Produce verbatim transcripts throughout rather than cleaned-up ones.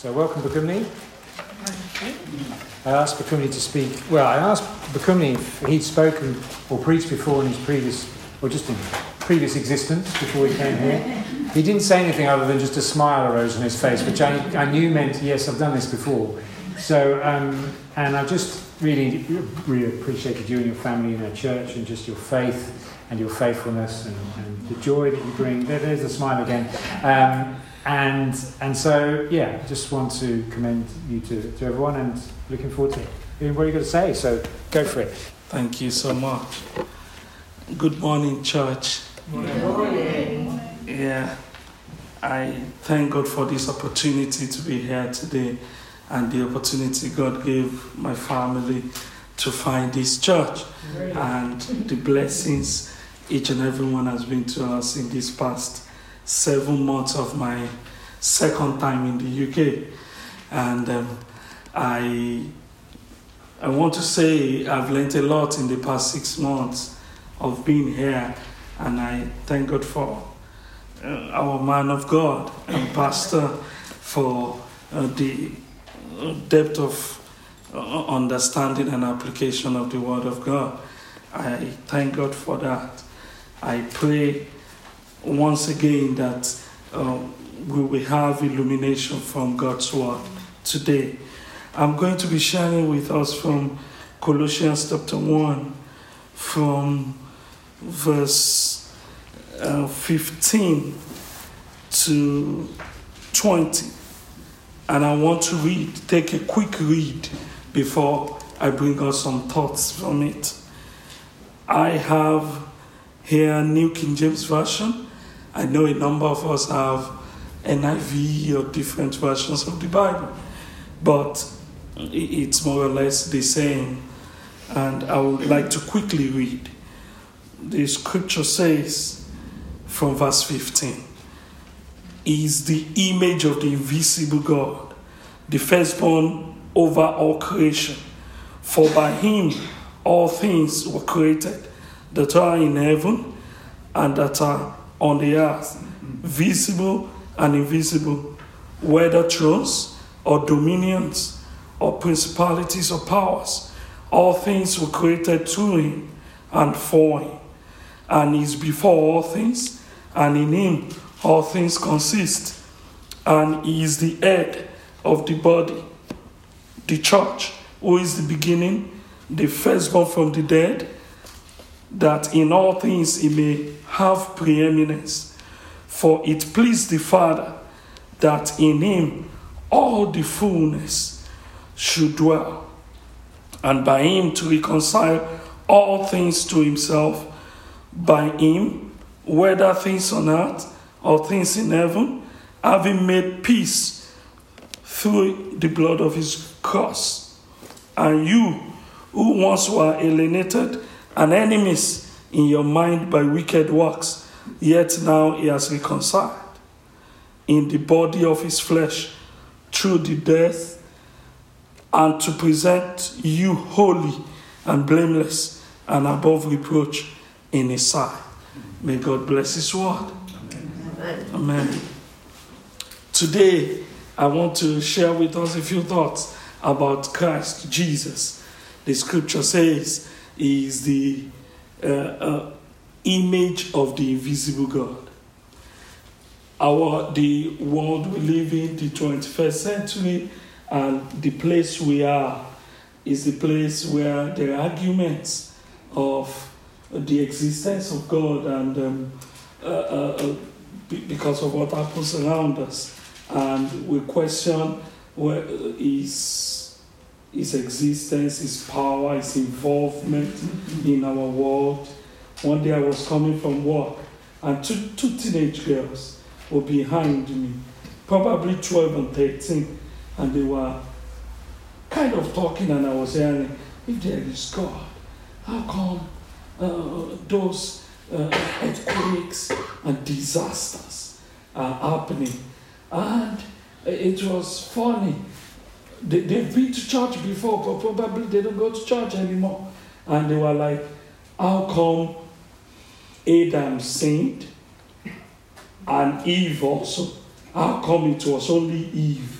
So welcome, Bukumni. I asked Bukumni to speak. Well, I asked Bukumni if he'd spoken or preached before in his previous, or just in previous existence before he came here. He didn't say anything other than just a smile arose on his face, which I, I knew meant, yes, I've done this before. So, um, and I just really, really appreciated you and your family in our church and just your faith and your faithfulness and, and the joy that you bring. There, there's the smile again. Um, and and so, yeah, just want to commend you to, to everyone and looking forward to hearing what you've got to say. So go for it. Thank you so much. Good morning, church. Good morning. Yeah, I thank God for this opportunity to be here today and the opportunity God gave my family to find this church and the blessings each and every one has been to us in this past seven months of my second time in the U K. And um, I I want to say I've learned a lot in the past six months of being here, and I thank God for uh, our man of God and pastor for uh, the depth of uh, understanding and application of the Word of God. I thank God for that. I pray once again that uh, we will have illumination from God's Word today. I'm going to be sharing with us from Colossians chapter one, from verse uh, fifteen to twenty. And I want to read, take a quick read before I bring us some thoughts from it. I have here New King James Version. I know a number of us have N I V or different versions of the Bible, but it's more or less the same. And I would like to quickly read. The scripture says from verse fifteen, "He is the image of the invisible God, the firstborn over all creation. For by him all things were created, that are in heaven and that are on the earth, visible and invisible, whether thrones or dominions or principalities or powers. All things were created through him and for him. And he is before all things, and in him all things consist. And he is the head of the body, the church, who is the beginning, the firstborn from the dead, that in all things he may have preeminence. For it pleased the Father that in him all the fullness should dwell, and by him to reconcile all things to himself, by him, whether things on earth or things in heaven, having made peace through the blood of his cross. And you, who once were alienated and enemies in your mind by wicked works, yet now he has reconciled in the body of his flesh through the death, and to present you holy and blameless and above reproach in his sight." May God bless his word. Amen. Amen. Today, I want to share with us a few thoughts about Christ Jesus. The scripture says he is the uh, uh, image of the invisible God. Our the world we live in, the twenty-first century, and the place we are is the place where there are arguments of the existence of God, and um, uh, uh, because of what happens around us, and we question where his his existence, his power, his involvement in our world. One day I was coming from work, and two two teenage girls were behind me, probably twelve and thirteen, and they were kind of talking, and I was hearing, if there is God, how come uh, those uh, earthquakes and disasters are happening? And it was funny. They, they've been to church before, but probably they don't go to church anymore. And they were like, how come Adam sinned and Eve also? How come it was only Eve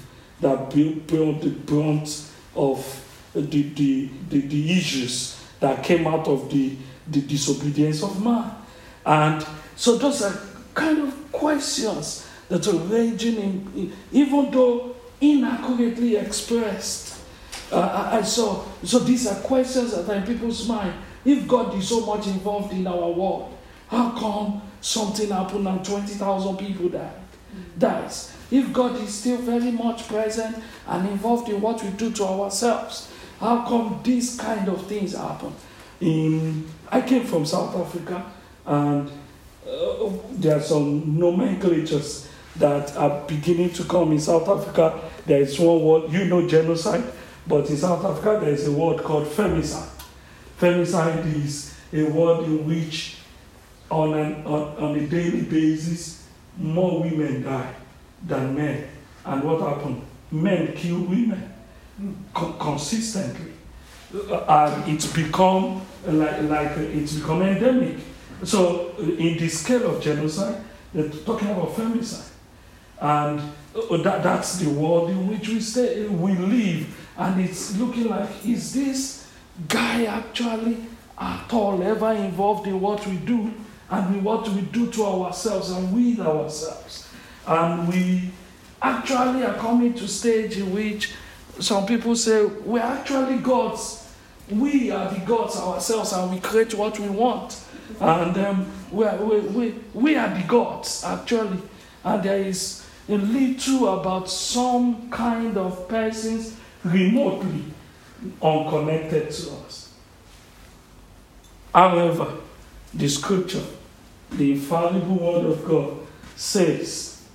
that brought the brunt of the, the, the, the issues that came out of the, the disobedience of man. And so those are kind of questions that are raging, in, even though inaccurately expressed. Uh, I, I saw, so these are questions that are in people's mind. If God is so much involved in our world, how come something happened and twenty thousand people died? Dies? If God is still very much present and involved in what we do to ourselves, how come these kind of things happen? In, I came from South Africa, and uh, there are some nomenclatures that are beginning to come in South Africa. There is one word, you know, genocide, but in South Africa there is a word called femicide. Femicide is a word in which on, an, on, on a daily basis more women die than men. And what happened? Men kill women co- consistently. And it's become like, like it's become endemic. So in the scale of genocide, they're talking about femicide. And that, that's the world in which we stay, we live. And it's looking like, is this guy actually at all ever involved in what we do and in what we do to ourselves and with ourselves? And we actually are coming to a stage in which some people say, we're actually gods. We are the gods ourselves, and we create what we want. And um, we, are, we, we, we are the gods, actually. And there is a little about some kind of persons remotely unconnected to us. However, the scripture, the infallible word of God, says,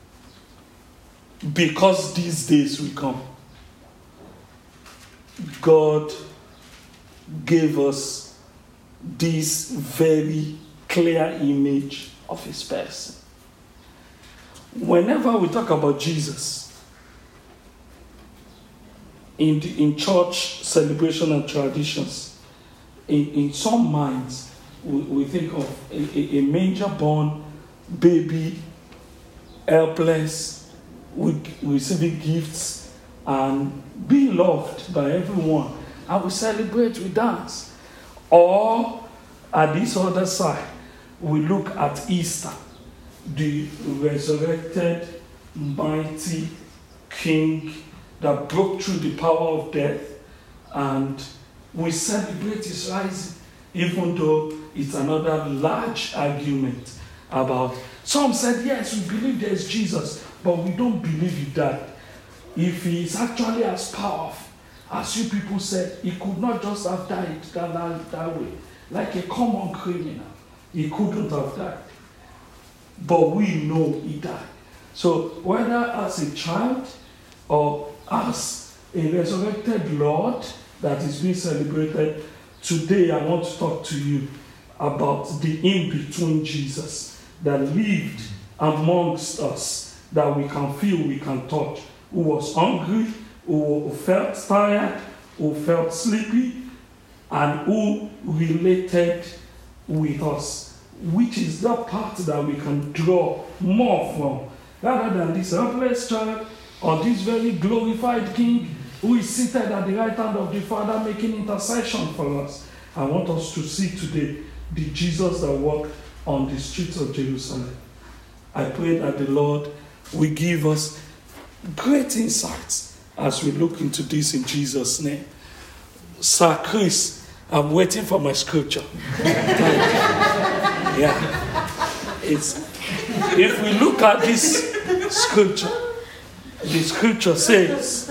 because these days will come, God gave us this very clear image of his person. Whenever we talk about Jesus, in, the, in church celebration and traditions, in, in some minds, we, we think of a, a manger-born baby, helpless, with receiving gifts, and being loved by everyone. And we celebrate, we dance. Or, at this other side, we look at Easter, the resurrected, mighty King that broke through the power of death, and we celebrate his rising, even though it's another large argument about. Some said, yes, we believe there's Jesus, but we don't believe he died. If he is actually as powerful as you people said, he could not just have died that, that, that way, like a common criminal. He couldn't have died. But we know he died. So whether as a child or as a resurrected Lord that is being celebrated, today I want to talk to you about the in-between Jesus that lived amongst us, that we can feel, we can touch, who was hungry, who felt tired, who felt sleepy, and who related with us, which is the part that we can draw more from, rather than this helpless child or this very glorified King who is seated at the right hand of the Father making intercession for us. I want us to see today the Jesus that walked on the streets of Jerusalem. I pray that the Lord will give us great insights as we look into this in Jesus' name. Sir Chris, I'm waiting for my scripture. Yeah. It's, if we look at this scripture, the scripture says,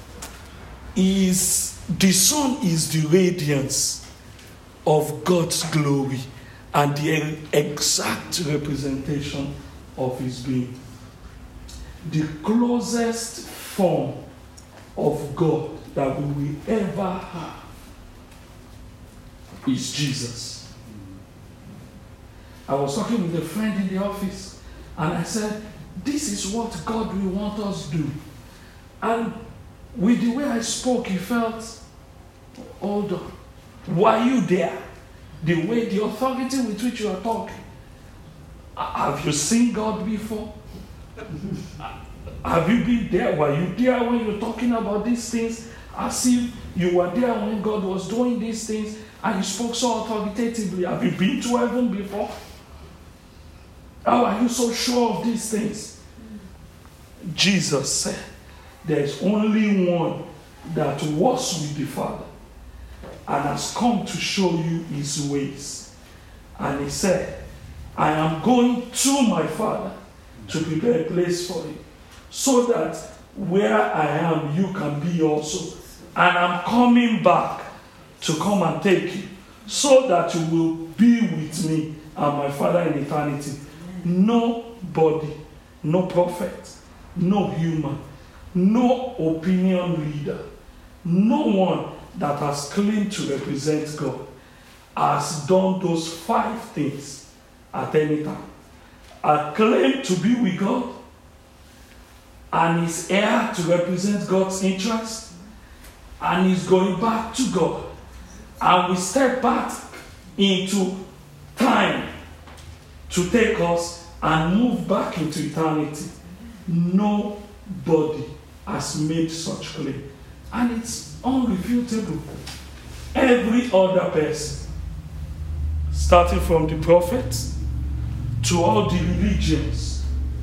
is the sun is the radiance of God's glory and the exact representation of his being. The closest form of God that we will ever have is Jesus. I was talking with a friend in the office, and I said, this is what God will want us to do. And with the way I spoke, he felt, hold on, were you there? The way, the authority with which you are talking. Have you seen God before? Have you been there? Were you there when you were talking about these things? As if you were there when God was doing these things and you spoke so authoritatively. Have you been to heaven before? How are you so sure of these things? Jesus said, there's only one that was with the Father and has come to show you his ways. And he said, I am going to my Father to prepare a place for you, so that where I am, you can be also. And I'm coming back to come and take you, so that you will be with me and my Father in eternity. Nobody, no prophet, no human, no opinion leader, no one that has claimed to represent God has done those five things at any time. A claim to be with God and is here to represent God's interest, and is going back to God, and we step back into time to take us and move back into eternity. Nobody has made such claim, and it's unrefutable. Every other person, starting from the prophets to all the religions,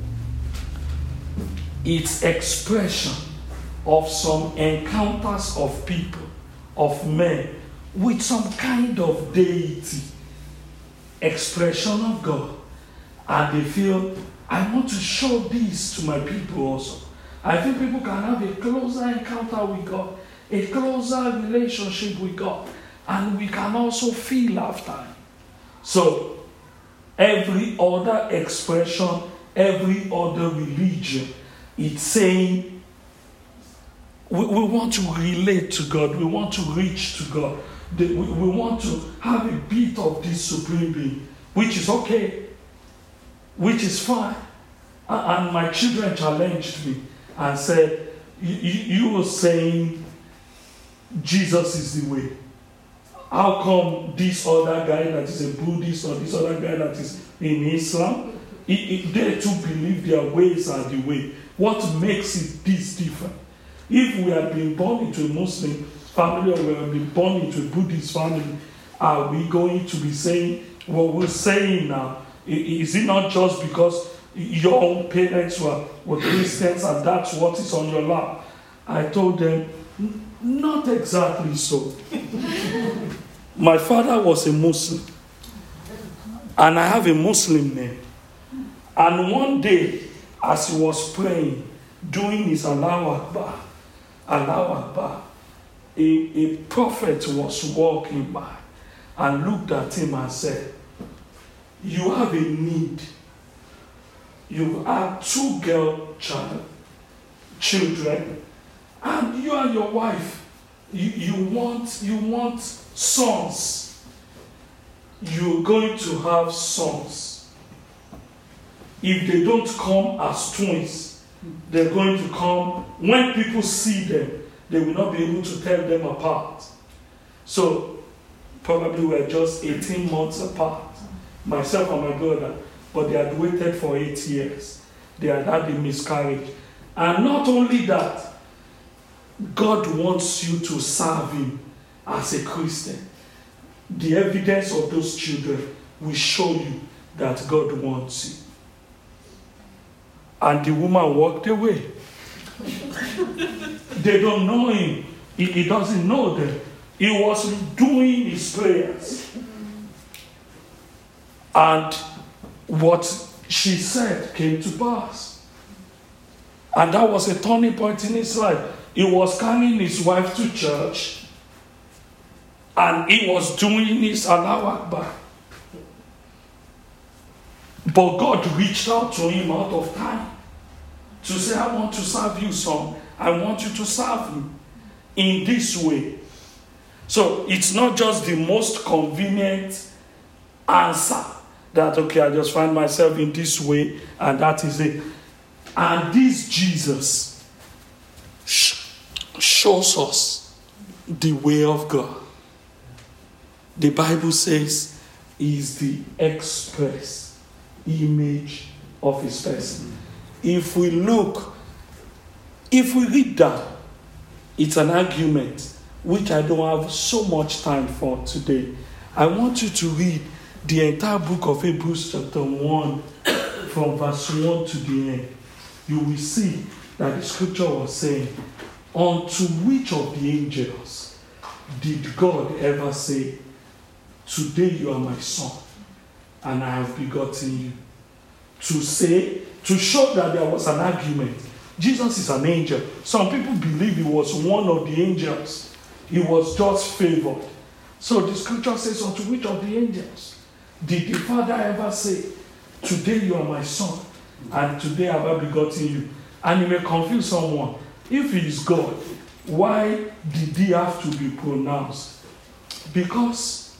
it's expression of some encounters of people, of men, with some kind of deity, expression of God. And they feel, I want to show this to my people also. I think people can have a closer encounter with God, a closer relationship with God, and we can also feel after. So, every other expression, every other religion, it's saying, we, we want to relate to God, we want to reach to God, we, we want to have a bit of this supreme being, which is okay, which is fine. And my children challenged me and said, you, you were saying Jesus is the way. How come this other guy that is a Buddhist or this other guy that is in Islam, it, it, they too believe their ways are the way? What makes it this different? If we have been born into a Muslim family or we have been born into a Buddhist family, are we going to be saying what we're saying now? Is it not just because your own parents were, were Christians and that's what is on your lap? I told them, not exactly so. My father was a Muslim, and I have a Muslim name. And one day, as he was praying, doing his Allahu Akbar, Allahu Akbar, a, a prophet was walking by and looked at him and said, you have a need. You have two girl child, children, and you and your wife, you, you want you want sons. You're going to have sons. If they don't come as twins, they're going to come, when people see them, they will not be able to tell them apart. So, probably we're just eighteen months apart, myself and my brother, but they had waited for eight years. They had had a miscarriage. And not only that, God wants you to serve him as a Christian. The evidence of those children will show you that God wants you. And the woman walked away. They don't know him. He, he doesn't know them. He was doing his prayers. And what she said came to pass. And that was a turning point in his life. He was carrying his wife to church, and he was doing his Allahu Akbar. But God reached out to him out of time to say, I want to serve you, son. I want you to serve me in this way. So it's not just the most convenient answer that, okay, I just find myself in this way, and that is it. And this Jesus shows us the way of God. The Bible says he is the express image of his person. If we look if we read that, it's an argument which I don't have so much time for today. I want you to read the entire book of Hebrews chapter one from verse one to the end. You will see that the scripture was saying, unto which of the angels did God ever say, today you are my son, and I have begotten you? To say, to show that there was an argument. Jesus is an angel. Some people believe he was one of the angels. He was just favored. So the scripture says, unto which of the angels did the Father ever say, today you are my son, and today have I begotten you? And it may confuse someone. If he is God, why did he have to be pronounced? Because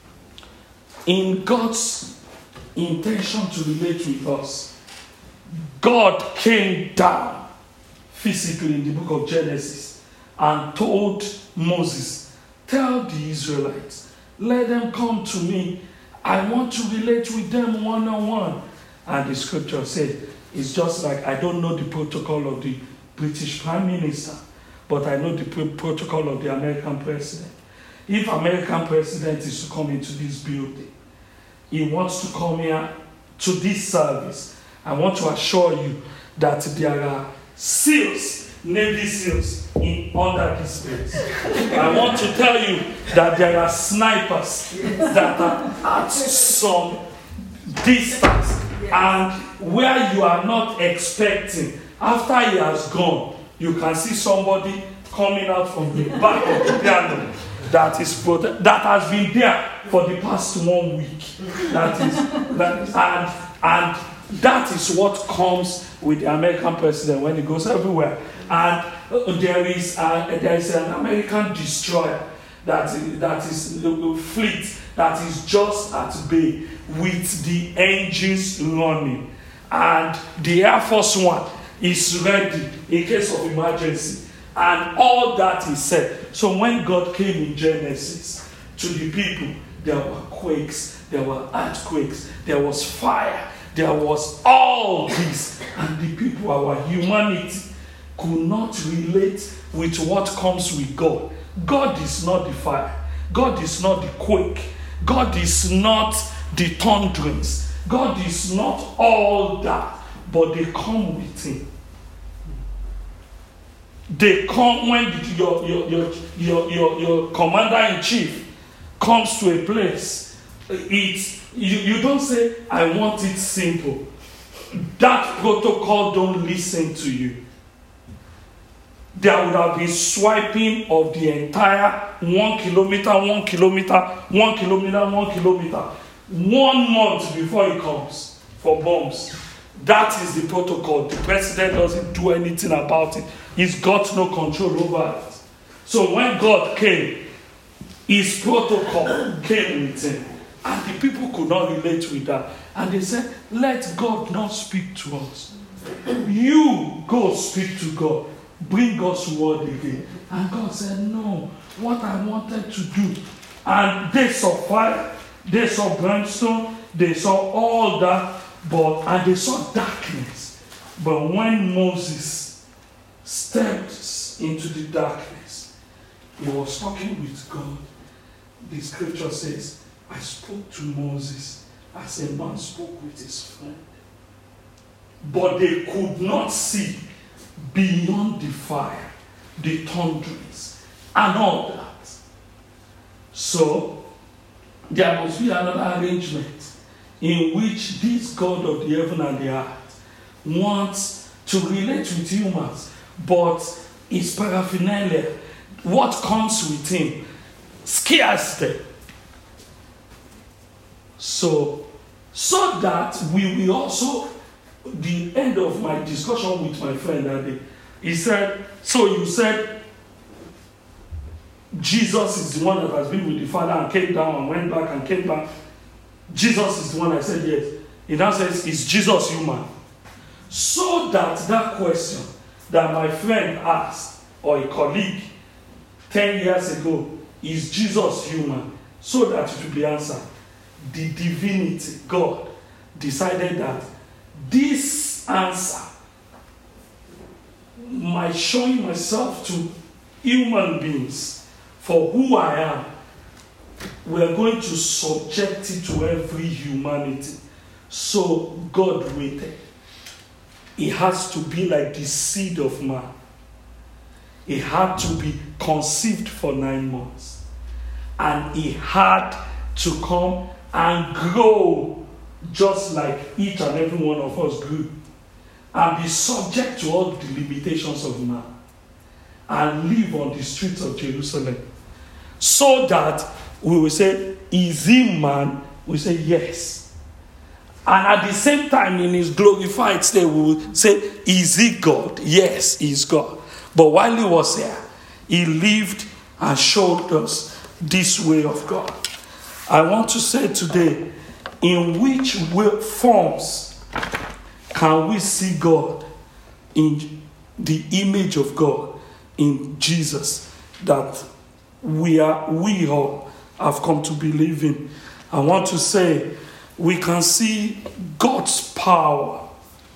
in God's intention to relate with us, God came down physically in the book of Genesis and told Moses, tell the Israelites, let them come to me. I want to relate with them one-on-one. And the scripture said, it's just like, I don't know the protocol of the British Prime Minister, but I know the pr- protocol of the American President. If American President is to come into this building, he wants to come here to this service, I want to assure you that there are SEALs, Navy SEALs, in under this place. I want to tell you that there are snipers that are at some distance, and where you are not expecting, after he has gone, you can see somebody coming out from the back of the piano that is prote- that has been there for the past one week. That is, that is and and that is what comes with the American president when he goes everywhere. And uh, there is uh, there is an American destroyer that is, that is the fleet that is just at bay with the engines running, and the Air Force One is ready in case of emergency, and all that is said. So when God came in Genesis to the people, there were quakes, there were earthquakes, there was fire, there was all this, and the people, our humanity, could not relate with what comes with God. God is not the fire, God is not the quake, God is not the thunderings, God is not all that, but they come with him. They come when your your your your your, your commander-in-chief comes to a place. It's you, you don't say, I want it simple. That protocol don't listen to you. There would have been swiping of the entire one kilometer, one kilometer, one kilometer, one kilometer, one month before he comes for bombs. That is the protocol. The president doesn't do anything about it. He's got no control over it. So when God came, his protocol came with him. And the people could not relate with that. And they said, let God not speak to us. You go speak to God. Bring God's word again. And God said, no, what I wanted to do. And they saw fire, they saw brimstone, they saw all that, but and they saw darkness. But when Moses stepped into the darkness, he was talking with God. The scripture says, I spoke to Moses as a man spoke with his friend. But they could not see beyond the fire, the thunderings, and all that. So, there must be another arrangement in which this God of the heaven and the earth wants to relate with humans, but his paraphernalia, what comes with him, scares them. So, so that we will also, the end of my discussion with my friend that day, he said, so you said Jesus is the one that has been with the Father and came down and went back and came back. Jesus is the one. I said yes. He now says, is Jesus human? So that that question that my friend asked, or a colleague, ten years ago, is Jesus human? So that it will be answered. The divinity, God, decided that this answer my showing myself to human beings for who I am, we are going to subject it to every humanity. So God waited. It has to be like the seed of man. It had to be conceived for nine months. And it had to come and grow just like each and every one of us grew. And be subject to all the limitations of man. And live on the streets of Jerusalem. So that we will say, is he man? We say, yes. And at the same time, in his glorified state, we will say, is he God? Yes, he is God. But while he was here, he lived and showed us this way of God. I want to say today, in which way, forms can we see God in the image of God in Jesus that we are we all have come to believe in? I want to say we can see God's power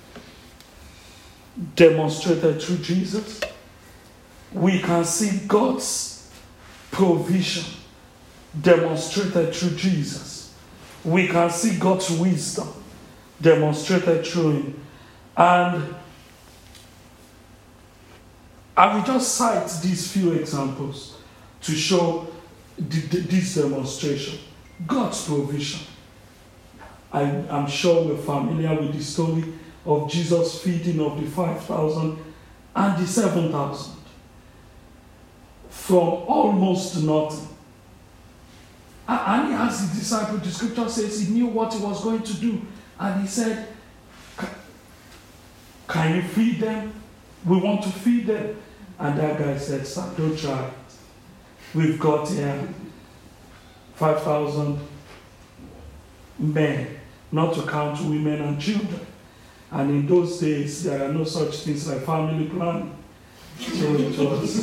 demonstrated through Jesus. We can see God's provision demonstrated through Jesus. We can see God's wisdom demonstrated through him. And I will just cite these few examples to show the, the, this demonstration. God's provision. I am sure we're familiar with the story of Jesus feeding of the five thousand and the seven thousand. From almost nothing. And he asked the disciples, the scripture says he knew what he was going to do. And he said, can you feed them? We want to feed them. And that guy said, sir, don't try it. We've got here five thousand men, not to count women and children. And in those days, there are no such things like family planning. So it was,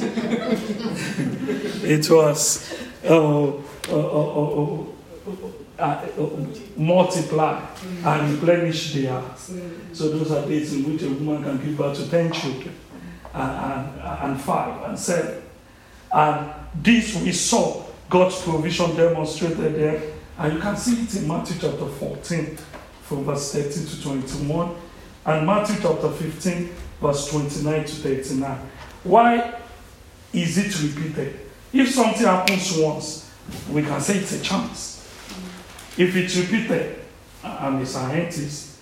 it was uh, uh, uh, uh, uh, multiply and replenish the house. So those are days in which a woman can give birth to ten children, and, and, and five, and seven. And this we saw God's provision demonstrated there. And you can see it in Matthew chapter fourteen, from verse thirteen to twenty-one, and Matthew chapter fifteen, verse twenty-nine to thirty-nine. Why is it repeated? If something happens once, we can say it's a chance. If it's repeated, I'm a scientist,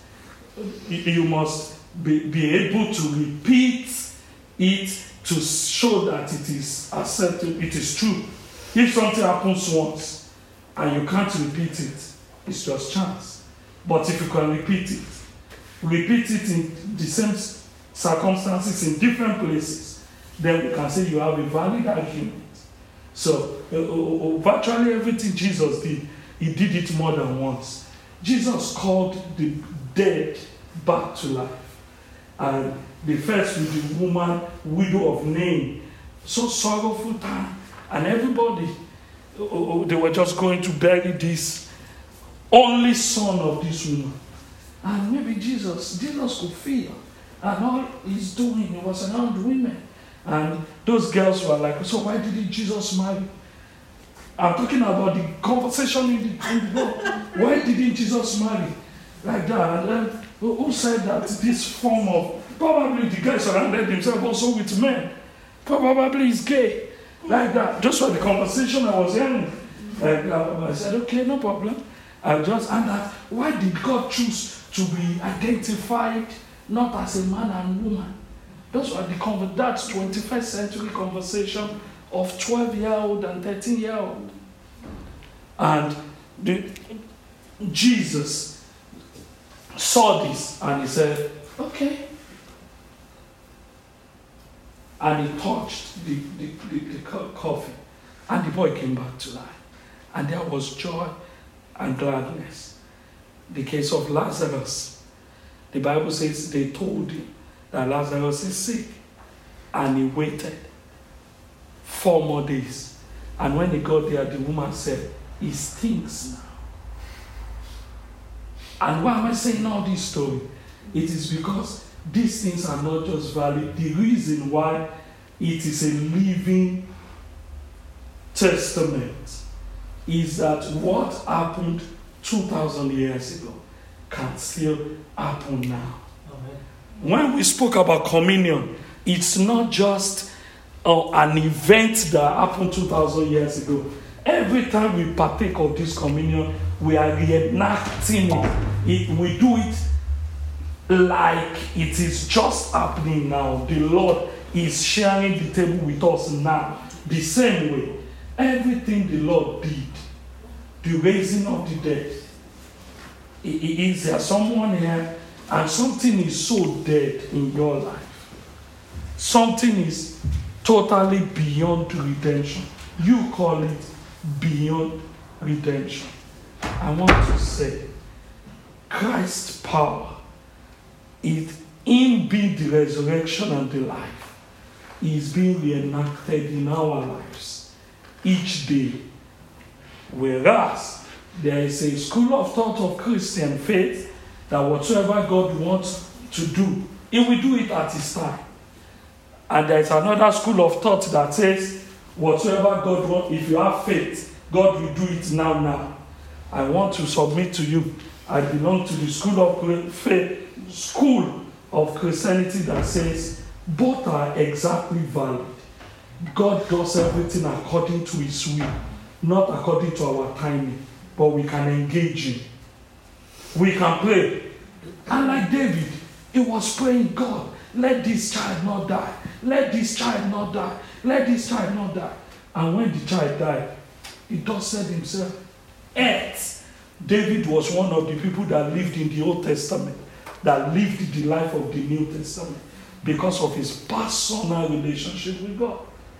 you must be, be able to repeat it to show that it is acceptable, it is true. If something happens once and you can't repeat it, it's just chance. But if you can repeat it, repeat it in the same circumstances in different places, then we can say you have a valid argument. So, uh, uh, virtually everything Jesus did, he did it more than once. Jesus called the dead back to life. And the first with the woman, widow of Nain, so sorrowful time. And everybody, uh, uh, they were just going to bury this only son of this woman. And maybe Jesus, Jesus could feel. And all he's doing, it was around women. And those girls were like, so why didn't Jesus marry? I'm talking about the conversation in the, in the book. Why didn't Jesus marry? Like that. And then, who said that this form of, probably the guy surrounded himself also with men. Probably he's gay. Like that. Just for the conversation I was hearing. Like, I said, okay, no problem. I just, and that, why did God choose to be identified not as a man and woman? Those are the that's twenty-first century conversation of twelve-year-old and thirteen-year-old. And the, Jesus saw this and he said, okay. And he touched the, the, the, the coffee. And the boy came back to life. And there was joy and gladness. The case of Lazarus. The Bible says they told him that Lazarus is sick. And he waited four more days. And when he got there, the woman said, he stinks now. And why am I saying all this story? It is because these things are not just valid. The reason why it is a living testament is that what happened two thousand years ago can still happen now. Amen. When we spoke about communion, it's not just uh, an event that happened two thousand years ago. Every time we partake of this communion, we are reenacting it. it. We do it like it is just happening now. The Lord is sharing the table with us now. The same way, everything the Lord did, the raising of the dead, is there someone here and something is so dead in your life? Something is totally beyond redemption. You call it beyond redemption. I want to say, Christ's power is in being the resurrection and the life, is being reenacted in our lives each day. Whereas there is a school of thought of Christian faith that whatsoever God wants to do, He will do it at His time. And there is another school of thought that says, whatsoever God wants, if you have faith, God will do it now, now. I want to submit to you, I belong to the school of faith, school of Christianity that says, both are exactly valid. God does everything according to His will, not according to our timing, but we can engage Him. We can pray. And like David, he was praying, God, let this child not die. Let this child not die. Let this child not die. And when the child died, he just said himself, earth. David was one of the people that lived in the Old Testament, that lived the life of the New Testament because of his personal relationship with God.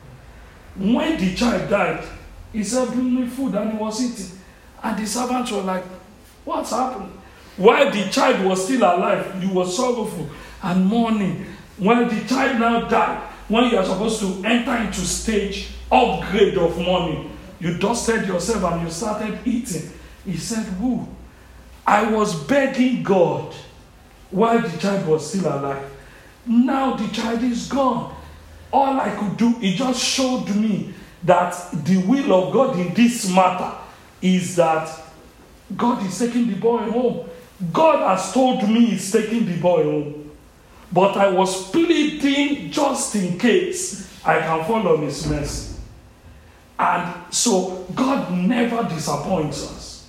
When the child died, he said, bring me food, and he was eating. And the servants were like, what's happening? While the child was still alive, you were sorrowful and mourning. When the child now died, when you are supposed to enter into stage upgrade of mourning, you dusted yourself and you started eating. He said, who? I was begging God while the child was still alive. Now the child is gone. All I could do, it just showed me that the will of God in this matter is that God is taking the boy home. God has told me He's taking the boy home. But I was pleading just in case I can fall on His mercy. And so God never disappoints us.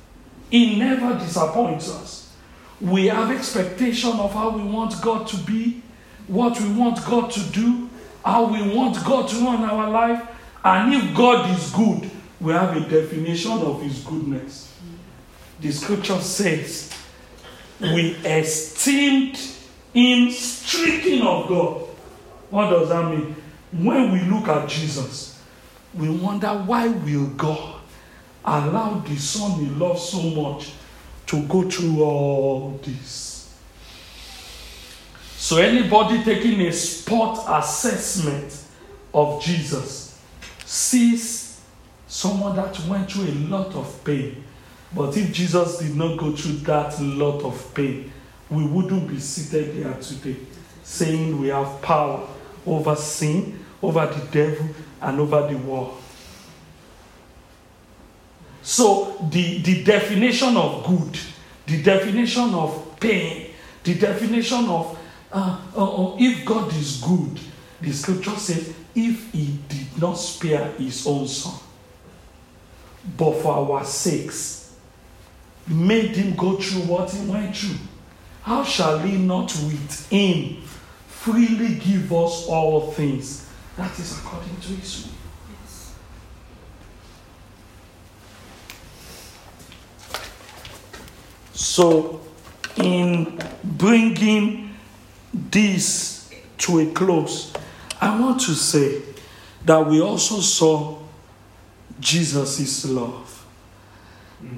He never disappoints us. We have expectation of how we want God to be, what we want God to do, how we want God to run our life. And if God is good, we have a definition of His goodness. The scripture says, we esteemed Him stricken of God. What does that mean? When we look at Jesus, we wonder, why will God allow the Son He loves so much to go through all this? So anybody taking a spot assessment of Jesus sees someone that went through a lot of pain. But if Jesus did not go through that lot of pain, we wouldn't be seated here today saying we have power over sin, over the devil, and over the world. So the, the definition of good, the definition of pain, the definition of uh, uh, if God is good, the scripture says, if He did not spare His own Son, but for our sakes, made Him go through what He went through, how shall He not with Him freely give us all things? That is according to His will. Yes. So, in bringing this to a close, I want to say that we also saw Jesus' love. Mm.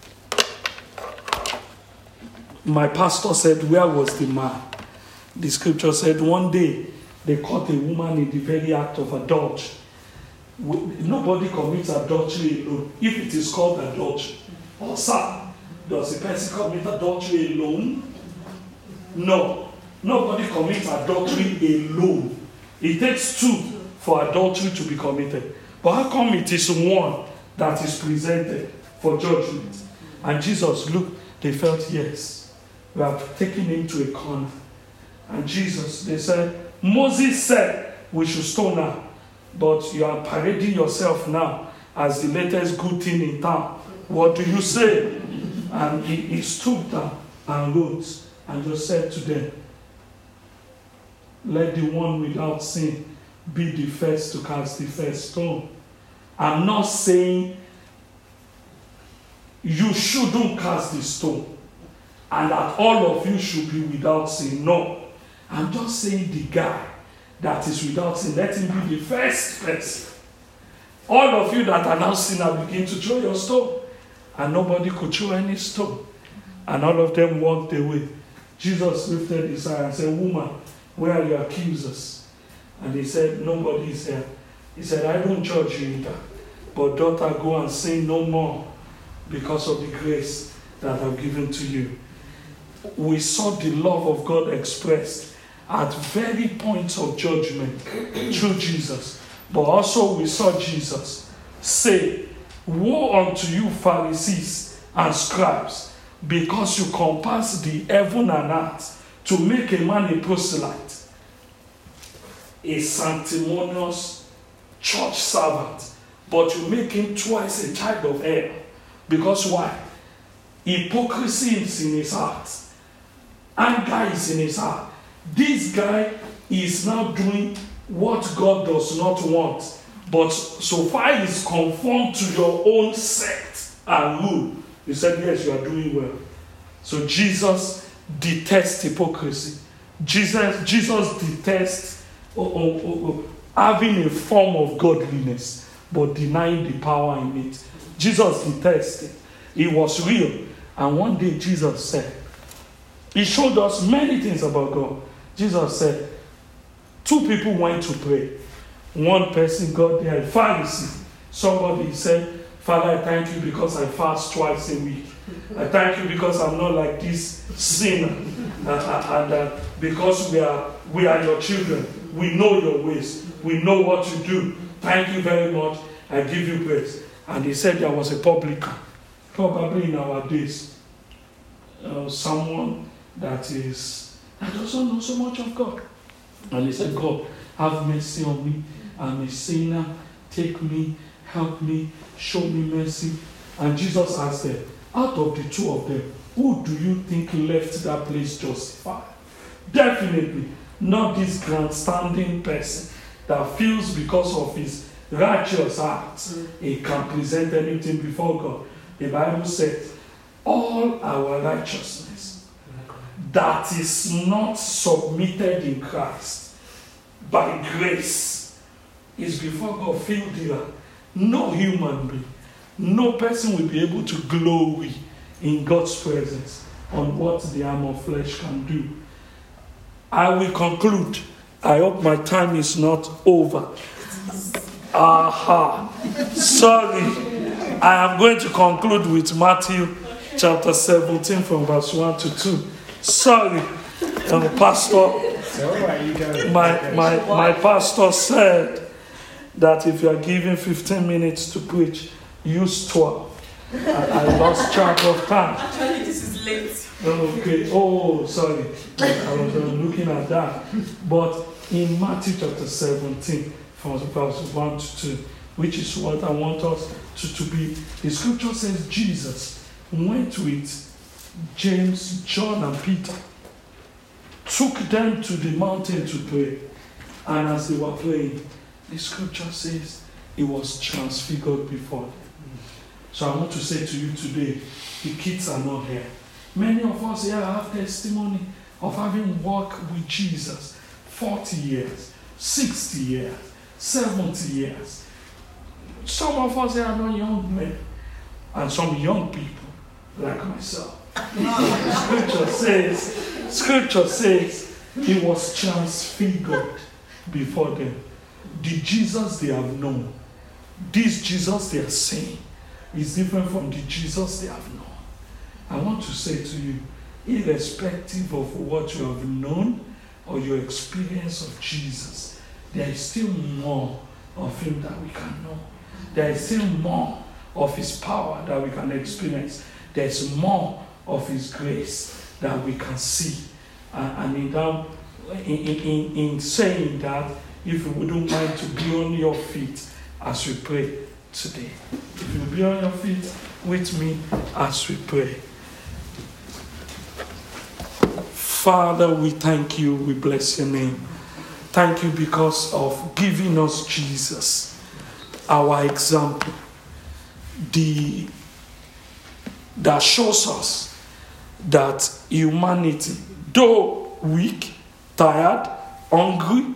My pastor said, where was the man? The scripture said, one day they caught a woman in the very act of adultery. Nobody commits adultery alone. If it is called adultery. Oh, sir, does a person commit adultery alone? No. Nobody commits adultery alone. It takes two for adultery to be committed. But how come it is one that is presented for judgment? And Jesus looked, they felt, yes, we have taken him to a corner. And Jesus, they said, Moses said we should stone her, but you are parading yourself now as the latest good thing in town. What do you say? And he, he stooped down and wrote and just said to them, let the one without sin be the first to cast the first stone. I'm not saying you shouldn't cast the stone and that all of you should be without sin. No. I'm just saying the guy that is without sin, let him be the first person. All of you that are now sinners begin to throw your stone. And nobody could throw any stone. And all of them walked away. Jesus lifted his eye and said, woman, where are your accusers? And he said, nobody is here. He said, I don't judge you either. But daughter, go and sin no more because of the grace that I've given to you. We saw the love of God expressed at very points of judgment through Jesus. But also we saw Jesus say, woe unto you Pharisees and scribes, because you compass the heaven and earth to make a man a proselyte, a sanctimonious church servant, but you make him twice a child of hell. Because why? Hypocrisy is in his heart. Anger is in his heart. This guy is now doing what God does not want, but so far he's conformed to your own sect and rule. He said, yes, you are doing well. So Jesus detests hypocrisy. Jesus, Jesus detests oh, oh, oh, oh, having a form of godliness, but denying the power in it. Jesus detests it. It was real. And one day Jesus said, he showed us many things about God. Jesus said, two people went to pray. One person got there, a Pharisee. Somebody said, Father, I thank you because I fast twice a week. I thank you because I'm not like this sinner. and and uh, because we are, we are your children. We know your ways. We know what you do. Thank you very much. I give you praise. And he said there was a publican. Probably in our days. Uh, someone that is, that doesn't know so much of God. And he said, God, have mercy on me. I'm a sinner. Take me, help me, show me mercy. And Jesus asked them, out of the two of them, who do you think left that place justified? Definitely not this grandstanding person that feels because of his righteous acts he can present anything before God. The Bible says, all our righteousness that is not submitted in Christ by grace is before God filled here. No human being, no person will be able to glory in God's presence on what the arm of flesh can do. I will conclude. I hope my time is not over. Aha. Sorry. I am going to conclude with Matthew chapter seventeen from verse one to two. Sorry, um, Pastor. My, my, my pastor said that if you are given fifteen minutes to preach, use twelve. I, I lost track of time. Actually, this is late. Okay. Oh, sorry. I was uh, looking at that. But in Matthew chapter seventeen, from verse one to two, which is what I want us to, to be, the scripture says Jesus went with James, John, and Peter, took them to the mountain to pray. And as they were praying, the scripture says he was transfigured before them. So I want to say to you today, the kids are not here. Many of us here have testimony of having walked with Jesus forty years, sixty years, seventy years. Some of us here are not young men, and some young people like myself. Scripture says, Scripture says he was transfigured before them. The Jesus they have known, this Jesus they are saying, is different from the Jesus they have known. I want to say to you, irrespective of what you have known or your experience of Jesus, there is still more of him that we can know. There is still more of his power that we can experience. There is more of his grace that we can see. Uh, and in, that, in, in, in saying that, if you wouldn't mind to be on your feet as we pray today. If you will be on your feet with me as we pray. Father, we thank you. We bless your name. Thank you because of giving us Jesus, our example, the that shows us that humanity, though weak, tired, hungry,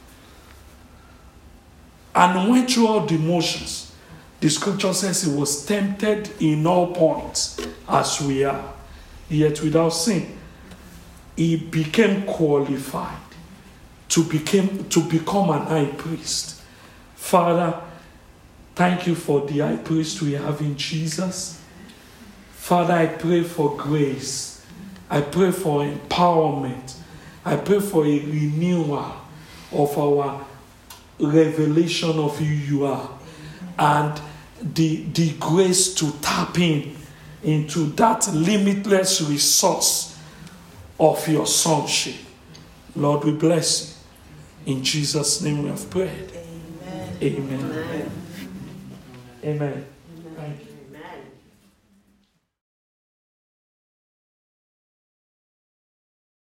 and went through all the motions, the scripture says he was tempted in all points as we are, yet without sin. He became qualified to become, to become an high priest. Father, thank you for the high priest we have in Jesus. Father, I pray for grace. I pray for empowerment. I pray for a renewal of our revelation of who you are. And the, the grace to tap in into that limitless resource of your sonship. Lord, we bless you. In Jesus' name we have prayed. Amen. Amen. Amen. Amen.